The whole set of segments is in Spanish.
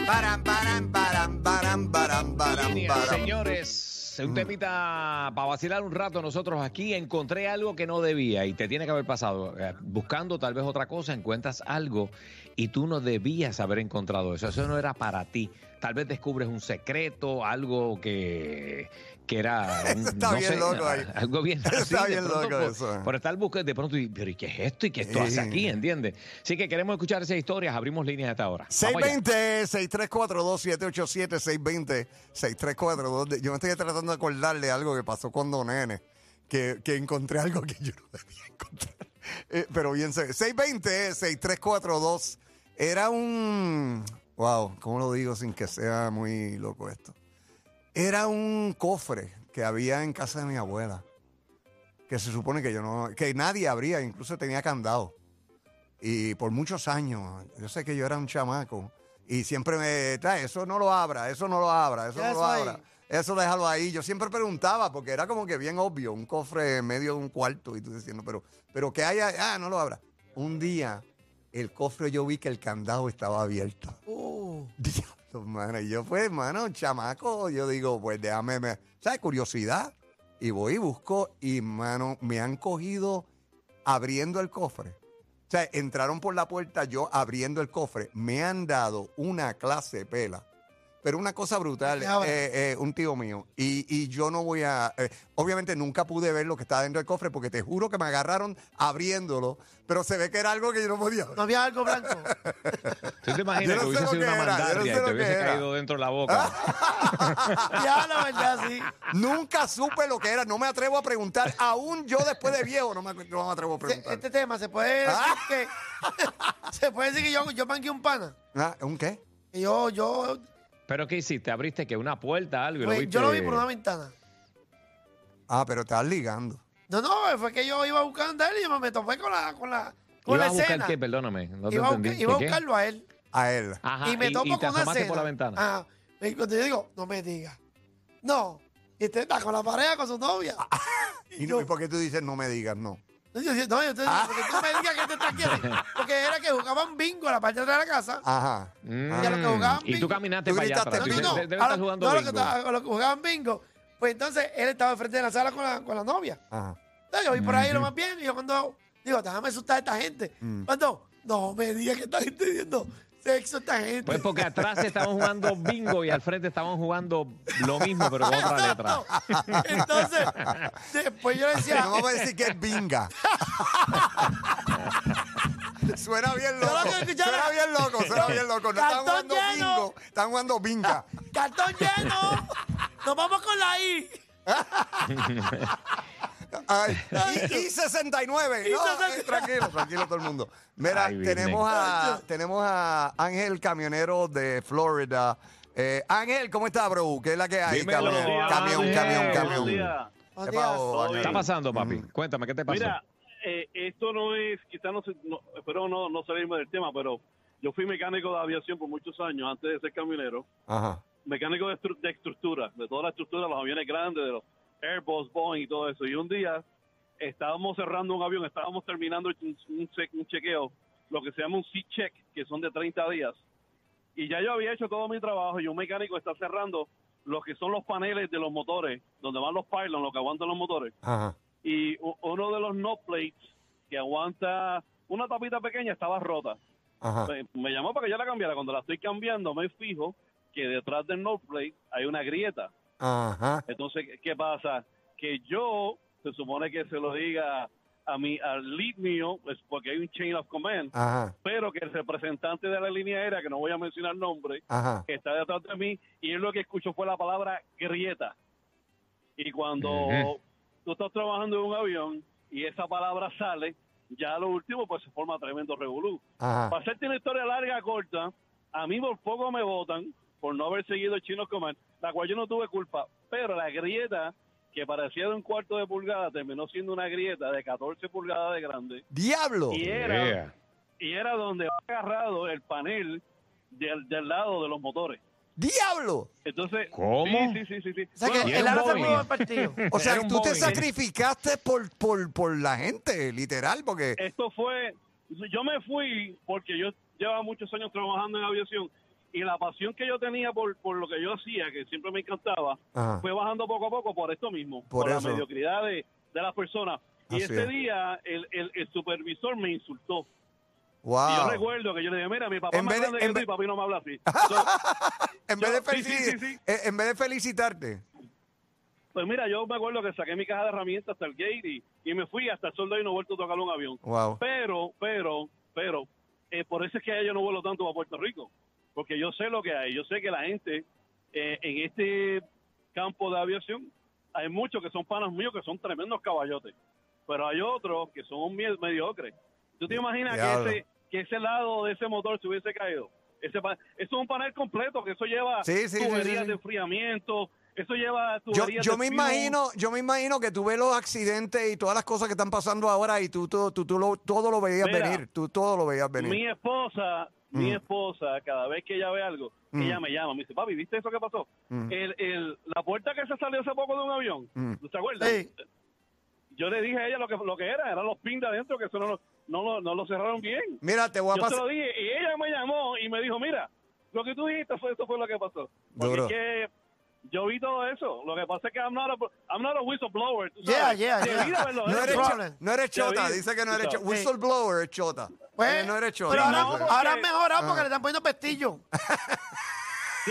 Señores, un temita para vacilar un rato nosotros aquí. Encontré algo que no debía y te tiene que haber pasado. Buscando tal vez otra cosa, encuentras algo y tú no debías haber encontrado eso. Eso no era para ti. Tal vez descubres un secreto, algo que era... Está no bien sé, loco ahí. algo bien así. Está bien pronto, loco eso. Por estar buscando, de pronto, pero ¿y qué es esto? ¿Y qué esto hace aquí? ¿Entiendes? Así que queremos escuchar esas historias. Abrimos líneas hasta ahora. 620-6342-787-620. 6342. Yo me estoy tratando de acordarle algo que pasó cuando nene. Que encontré algo que yo no debía encontrar. Pero bien, 620-6342. Era un... Wow, ¿cómo lo digo sin que sea muy loco esto? Era un cofre que había en casa de mi abuela. Que se supone que nadie abría, incluso tenía candado. Y por muchos años, yo sé que yo era un chamaco. Y siempre me trae, eso no lo abra, eso no lo abra, eso no lo abra. Eso déjalo ahí. Yo siempre preguntaba, porque era como que bien obvio, un cofre en medio de un cuarto. Y tú diciendo, pero ¿qué hay? No lo abra. Un día, el cofre yo vi que el candado estaba abierto. Diablo, mano. Y yo, pues, mano, chamaco, yo digo, pues déjame, ¿sabes? Curiosidad. Y voy y busco y, mano, me han cogido abriendo el cofre. O sea, entraron por la puerta yo abriendo el cofre. Me han dado una clase de pela. Pero una cosa brutal, un tío mío. Y yo no voy a... obviamente nunca pude ver lo que estaba dentro del cofre porque te juro que me agarraron abriéndolo. Pero se ve que era algo que yo no podía ver. No había algo blanco. ¿Tú te imaginas que hubiese sido una mandarria y te hubiese caído dentro de la boca? Ya, la verdad, sí. Nunca supe lo que era. No me atrevo a preguntar. Aún yo después de viejo no me atrevo a preguntar. Este tema se puede decir que... se puede decir que yo manqué un pana. ¿Un qué? Y yo ¿Pero qué hiciste? ¿Abriste que una puerta, algo? Y pues, lo viste... yo lo vi por una ventana. Pero estabas ligando. No, fue que yo iba buscando a él y me topé con la ¿Ibas escena. a buscar qué? Perdóname, no te entendí. Iba a ¿Qué? buscarlo a él. A él. Ajá, Y me topo te con una asomaste escena. por la ventana. Ajá. Y cuando yo digo, no me digas. No. Y usted está con la pareja, con su novia. ¿Y por qué tú dices no me digas no? Yo porque tú me digas que te estás queriendo. Porque era que jugaban bingo en la parte de atrás de la casa. Ajá. Y a los que jugaban Y tú bingo. caminaste Tú para allá gritaste atrás. bingo. Debe estar jugando bingo. A los que jugaban bingo. Pues entonces él estaba enfrente de la sala con la novia. Ajá. Entonces yo vi por ahí lo más bien. Y yo cuando digo, déjame asustar a esta gente. Cuando, no me digas que esta gente diciendo sexo a esta gente. Pues porque atrás estaban jugando bingo y al frente estaban jugando lo mismo, pero con otra letra. Entonces, después yo le decía. No vamos a decir que es binga. Suena bien loco. Suena bien loco. No están jugando bingo, están jugando binga. ¡Cartón lleno! ¡Nos vamos con la I! Y 69. No, tranquilo todo el mundo. Mira, Ay, tenemos a Ángel, camionero de Florida. Ángel, ¿cómo está, bro? ¿Qué es la que hay? Dímelo, Camión. Buenos ¿Qué pasó, ¿Qué está pasando, papi? Cuéntame, ¿qué te pasó? Mira, esto no es, quizás espero no salirme del tema, pero yo fui mecánico de aviación por muchos años antes de ser camionero. Ajá. Mecánico de estructura, de toda la estructura, los aviones grandes, de los Airbus, Boeing y todo eso. Y un día estábamos cerrando un avión, estábamos terminando un chequeo, lo que se llama un C-check, que son de 30 días. Y ya yo había hecho todo mi trabajo y un mecánico está cerrando lo que son los paneles de los motores, donde van los pylons, lo que aguantan los motores. Ajá. Y uno de los knob plates que aguanta una tapita pequeña estaba rota. Ajá. Me llamó para que yo la cambiara. Cuando la estoy cambiando me fijo que detrás del knob plate hay una grieta. Ajá. Entonces, ¿qué pasa? Que yo, se supone que se lo diga al lead mío, pues porque hay un chain of command, Ajá. pero que el representante de la línea aérea, que no voy a mencionar el nombre, Ajá. está detrás de mí, y él lo que escuchó fue la palabra grieta. Y cuando tú estás trabajando en un avión y esa palabra sale, ya lo último pues se forma tremendo revolú. Ajá. Para hacerte una historia larga, corta, a mí por poco me votan por no haber seguido el Chain of Command, la cual yo no tuve culpa, pero la grieta que parecía de 1/4 de pulgada terminó siendo una grieta de 14 pulgadas de grande. ¡Diablo! Y era donde va agarrado el panel del lado de los motores. ¡Diablo! Entonces, ¿Cómo? Sí. O sea, que él ahora se mudó del partido. O sea, Era un tú te Boeing. sacrificaste por la gente, literal, porque... esto fue, yo me fui porque yo llevaba muchos años trabajando en aviación y la pasión que yo tenía por lo que yo hacía, que siempre me encantaba, fue bajando poco a poco por esto mismo, por la mediocridad de las personas. Y ese día el supervisor me insultó. Wow. Y yo recuerdo que yo le dije, mira, mi papá es más grande que tú y papi no me habla así. En vez de felicitarte. Pues mira, yo me acuerdo que saqué mi caja de herramientas hasta el gate y me fui hasta el sol de hoy y no he vuelto a tocar un avión. Wow. Pero, por eso es que yo no vuelo tanto a Puerto Rico. Porque yo sé lo que hay. Yo sé que la gente en este campo de aviación, hay muchos que son panas míos que son tremendos caballotes. Pero hay otros que son mediocres. ¿Tú te imaginas que ese lado de ese motor se hubiese caído? Eso es un panel completo, que eso lleva tuberías de enfriamiento, eso lleva tuberías yo me imagino que tú ves los accidentes y todas las cosas que están pasando ahora y tú todo lo veías venir. Tú todo lo veías venir. Mi esposa, cada vez que ella ve algo, ella me llama, me dice, papi, ¿viste eso que pasó? La puerta que se salió hace poco de un avión, ¿tú te acuerdas? Sí. Yo le dije a ella lo que eran los pins de adentro, que eso no lo cerraron bien. Mira, te voy a pasar. Yo se lo dije y ella me llamó y me dijo, mira, lo que tú dijiste eso fue lo que pasó. Porque es que yo vi todo eso. Lo que pasa es que I'm not a whistleblower. ¿Tú sabes? No eres chota, dice que no eres chota. Whistleblower es chota. Pues, no eres chota. Pero ahora han mejorado porque le están poniendo pestillo. Sí.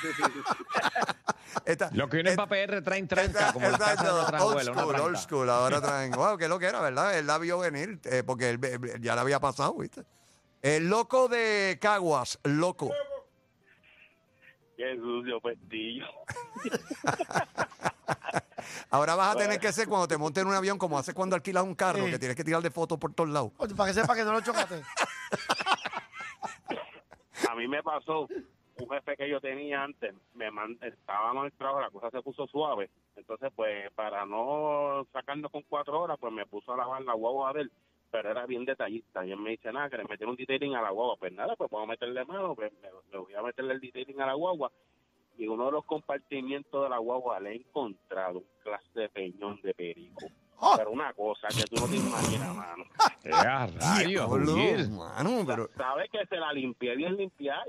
Lo que viene para PR traen tranca, como la casa de nuestra abuela. Old school, ahora traen. Wow, que lo que era, ¿verdad? Él la vio venir, porque él ya la había pasado, ¿viste? El loco de Caguas, loco. Qué sucio pestillo. Ahora vas a tener que ser cuando te montes en un avión, como haces cuando alquilas un carro, que tienes que tirar de fotos por todos lados. Para que sepa que no lo chocaste. A mí me pasó, un jefe que yo tenía antes, estábamos en el trabajo, la cosa se puso suave. Entonces, pues, para no sacarnos con 4 horas, pues me puso a lavar la guagua de él. Pero era bien detallista. Y él me dice, nada, que le metieron un detailing a la guagua. Pues nada, pues vamos a meterle mano, pues me voy a meterle el detailing a la guagua. Y uno de los compartimientos de la guagua le he encontrado un clase de peñón de perico. Pero una cosa que tú no te imaginas, mano. Mano, pero... Sabes que se la limpié bien limpiada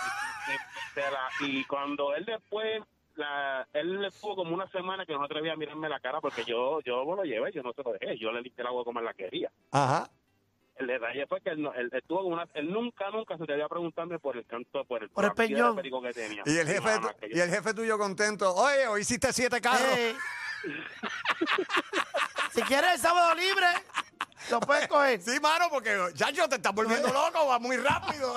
y cuando él después... él estuvo como una semana que no atrevía a mirarme la cara porque yo me lo llevé, yo no se lo dejé, yo le limpié el agua como él la quería. Ajá. El detalle fue que él estuvo como él nunca se te había preguntarme por el canto, por el peñón que tenía. Y el jefe tuyo contento, oye, hoy hiciste 7 carros. Si quieres el sábado libre, lo puedes coger. Sí, mano, porque chacho, te estás volviendo loco, va muy rápido.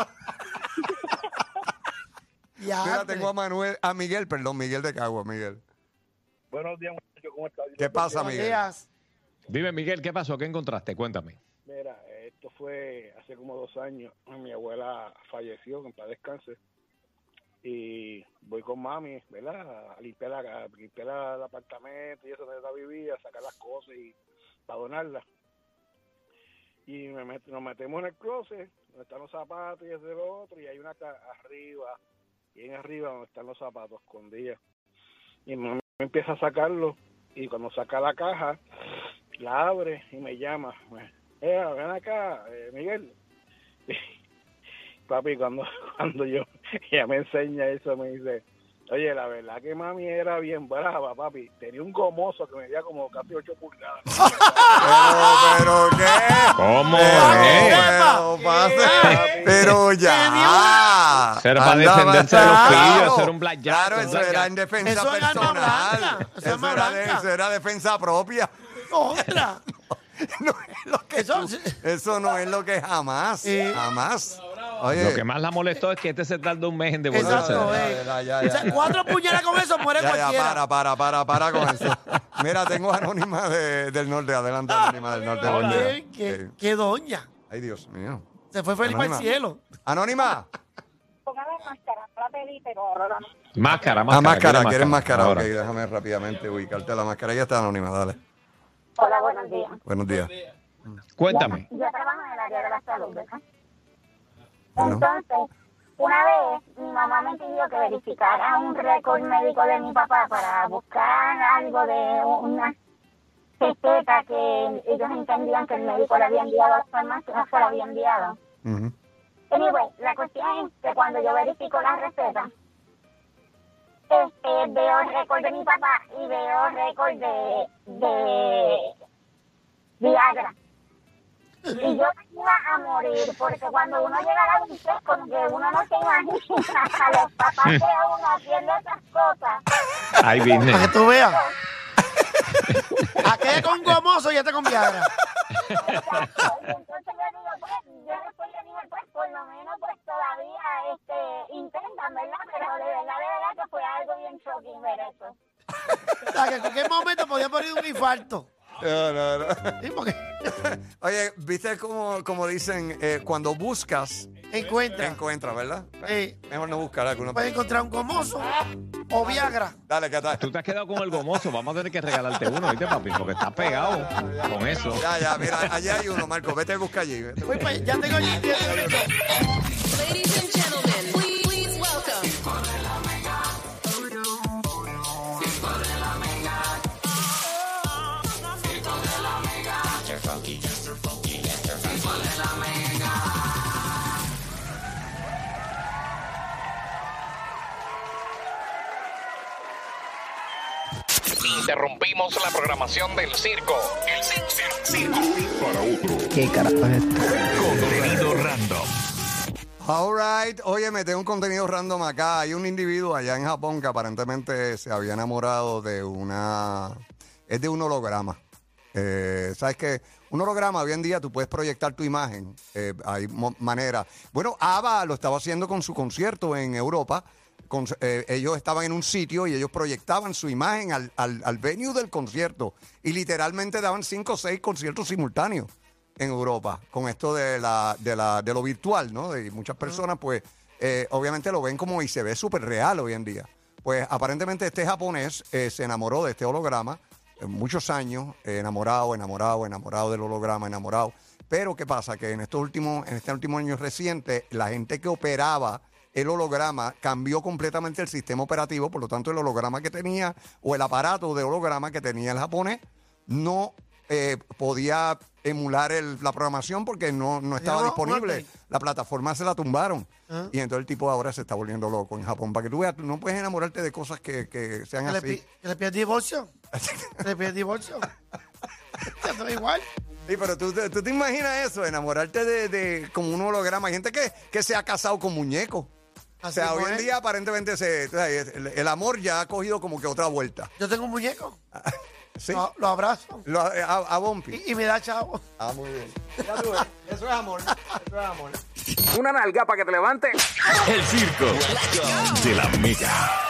Mira, tengo a Miguel de Cagua, Miguel. Buenos días, muchachos, ¿cómo estás? ¿Qué pasa, Miguel? Dime, Miguel, ¿qué pasó? ¿Qué encontraste? Cuéntame. Mira, esto fue hace como 2 años. Mi abuela falleció, que en paz descanse. Y voy con mami, ¿verdad? A limpiar el apartamento y eso donde ella vivía, a sacar las cosas y para donarlas. Y nos metemos en el closet, donde están los zapatos y ese y lo otro, y hay una arriba, bien arriba donde están los zapatos escondidos. Y mami empieza a sacarlo, y cuando saca la caja, la abre y me llama. Ven acá, Miguel. Papi, cuando ella me enseña eso, me dice, oye, la verdad que mami era bien brava, papi. Tenía un gomoso que medía como casi 8 pulgadas. ¿Pero qué? ¿Cómo? Pero ya. Ser para descenderse de los pillos, ser un blackjack. Claro, eso era en defensa personal. Eso era defensa propia. ¡Otra! No es lo que eso no es lo que jamás. Oye, lo que más la molestó es que se tardó un mes en devolverse. Exacto, 4 puñalas con eso muere cualquiera. Para con eso. Mira, tengo Anónima del Norte. Adelante, Anónima del Norte. ¿Qué doña? Ay, Dios mío. Se fue Felipe al cielo. Anónima. Póngame máscara, no la pedí, pero ahora no. Máscara. ¿Quieres máscara? Ok, déjame rápidamente ubicarte la máscara. Ya está, Anónima, dale. Hola, buenos días. Buenos días. Cuéntame. Yo trabajo en el área de la salud, ¿verdad? Bueno. Entonces, una vez mi mamá me pidió que verificara un récord médico de mi papá para buscar algo de una receta que ellos entendían que el médico le había enviado a la farmacia, no se la había enviado. Anyway, la cuestión es que cuando yo verifico las recetas, veo el récord de mi papá y veo el récord de Viagra. Y yo me iba a morir, porque cuando uno llega a la adultez, como que uno no se imagina a los papás de uno haciendo esas cosas. Ahí vine. Para que tú veas. Aquella con gomoso y este con Viagra. Exacto. Y entonces yo después le dije, pues por lo menos pues todavía intentan, ¿verdad? Pero de verdad que fue algo bien shocking ver eso. O sea, que en cualquier momento podía morir de un infarto. No. ¿Sí? Porque Oye, ¿viste como dicen, cuando buscas, encuentra. ¿verdad? Sí. Mejor no buscar alguno. Puedes encontrar un gomoso o Viagra. Dale, ¿qué tal? Tú te has quedado con el gomoso. Vamos a tener que regalarte uno, ¿viste, papi? Porque estás pegado con eso. Ya, mira, allá hay uno, Marco. Vete a buscar allí. Uy, pues, ya tengo allí. Ladies and gentlemen, please welcome. Interrumpimos la programación del circo. El circo. Para otro. ¿Qué carajo es esto? Contenido random. All right. Oye, me tengo un contenido random acá. Hay un individuo allá en Japón que aparentemente se había enamorado de es de un holograma. ¿Sabes qué? Un holograma, hoy en día tú puedes proyectar tu imagen. Hay maneras. Bueno, ABBA lo estaba haciendo con su concierto en Europa. Ellos estaban en un sitio y ellos proyectaban su imagen al venue del concierto y literalmente daban 5 o 6 conciertos simultáneos en Europa con esto de lo virtual, ¿no? Y muchas personas pues obviamente lo ven como y se ve súper real hoy en día. Pues aparentemente este japonés se enamoró de este holograma muchos años, enamorado del holograma, enamorado. Pero ¿qué pasa? Que en este último año reciente la gente que operaba el holograma cambió completamente el sistema operativo, por lo tanto el holograma que tenía o el aparato de holograma que tenía el japonés no podía emular la programación porque no estaba disponible. La plataforma se la tumbaron. Y entonces el tipo ahora se está volviendo loco en Japón. Para que tú veas, tú no puedes enamorarte de cosas que sean así. ¿Que le pides divorcio? ¿Le pides divorcio? Eso es igual. Sí, pero tú te imaginas eso, enamorarte de como un holograma. Hay gente que se ha casado con muñecos. O sea, hoy en día aparentemente el amor ya ha cogido como que otra vuelta. Yo tengo un muñeco. Sí. Lo abrazo. A Bumpy. Y me da chavo. Ah, muy bien. Ya tú ves. Eso es amor. Eso es amor. Una nalga para que te levantes. El circo de la Mega.